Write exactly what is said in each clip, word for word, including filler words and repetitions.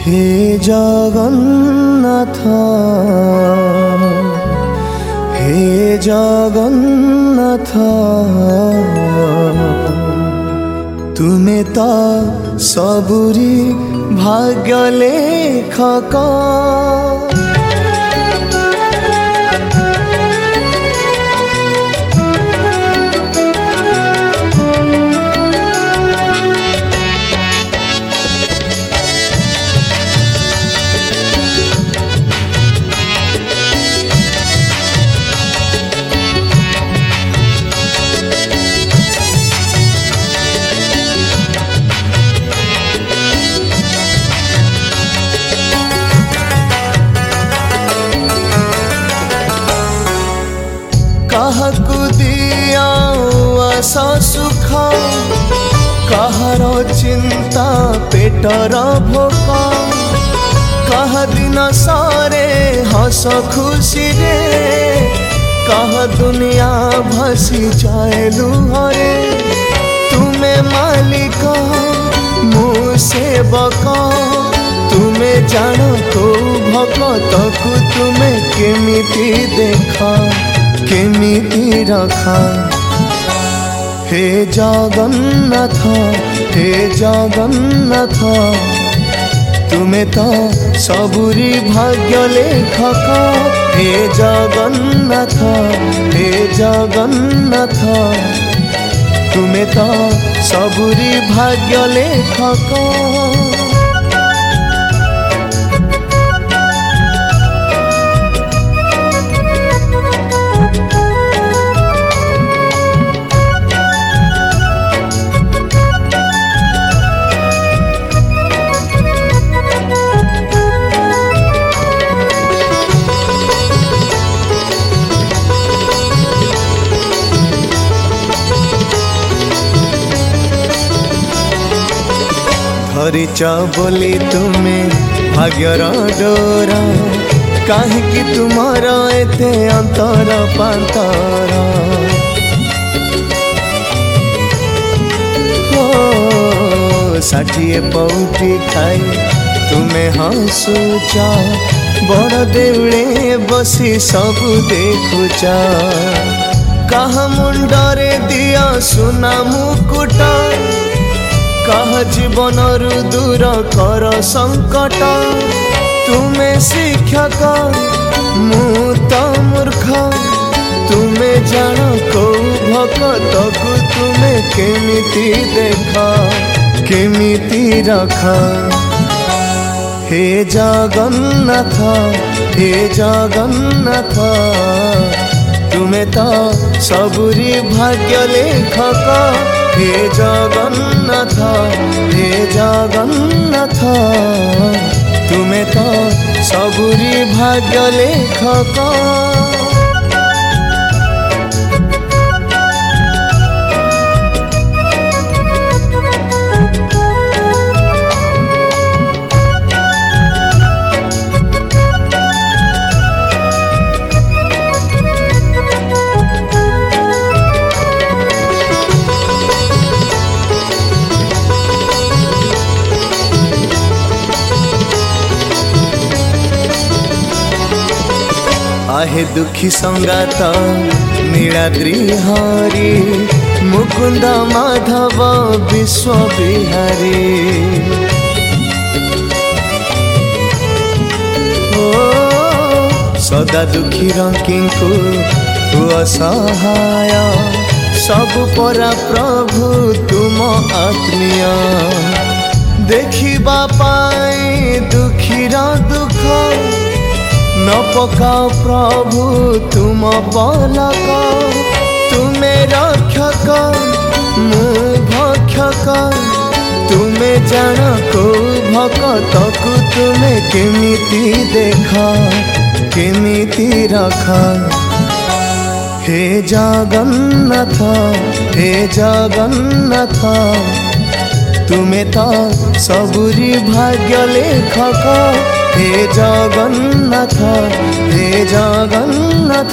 हे जगन्नाथ हे जगन्नाथ तुमे तो सबुरी भाग्य लेखक काहकु दिया आशा सुख कहार चिंता पेटर भोक कह दिन सारे हस खुशी रे कह दुनिया भसी जाए लुहरे तुम्हें मालिक मु सेवक तुम्हें जान को भगत को तुम्हें केमिति देखा केमिति रखा हे जगन्नाथ हे जगन्नाथ तुम्हें तो सबुरी भाग्य लेखक हे जगन्नाथ हे जगन्नाथ तुम्हें तो सबुरी भाग्य लेखक धरिच बोली तुम्हें भाग्यर डोरा कहीं तुमर एते अंतर पांतर षाठिए पौटी खाई तुम्हें हसुच बड़ देउले बसी सब देखुच कहा मुंडरे दिया सुना मुकुट कह जीवन रु दूर कर संकट तुम्हें शिक्षक मु तो मूर्ख तुम्हें जान को भगत को तुम्हें केमिति देखा केमिति रखा हे जगन्नाथ हे जगन्नाथ तुम्हें तो सबुरी भाग्य लेखक हे जगन्नाथ हे जगन्नाथ तुम्हें तो सबुरी भाग्य लेखक आहे दुखी संगात नीलाद्री हरि मुकुंद माधव विश्व बिहारी ओ सदा दुखी रंकिंकु असहाय सब परा प्रभु तुम आत्मीय देखिबा पाई दुखीर दुख न पकाओ प्रभु तुम पलक तुम्हें रक्षक मु भक्षक तुम्हें जान को भगत को तुम्हें केमिति देखा केमिति रखा हे जगन्नाथ हे जगन्नाथ तुम्हें तो सबुरी भाग्य लेखक हे जगन्नाथ हे जगन्नाथ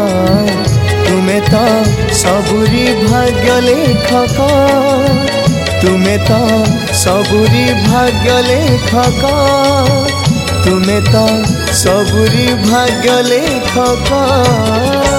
तुम्हें तो सबुरी भाग्य लेखक। तुमे तो सबुरी भाग्य लेखक तुमे तो सबुरी भाग्य लेखक।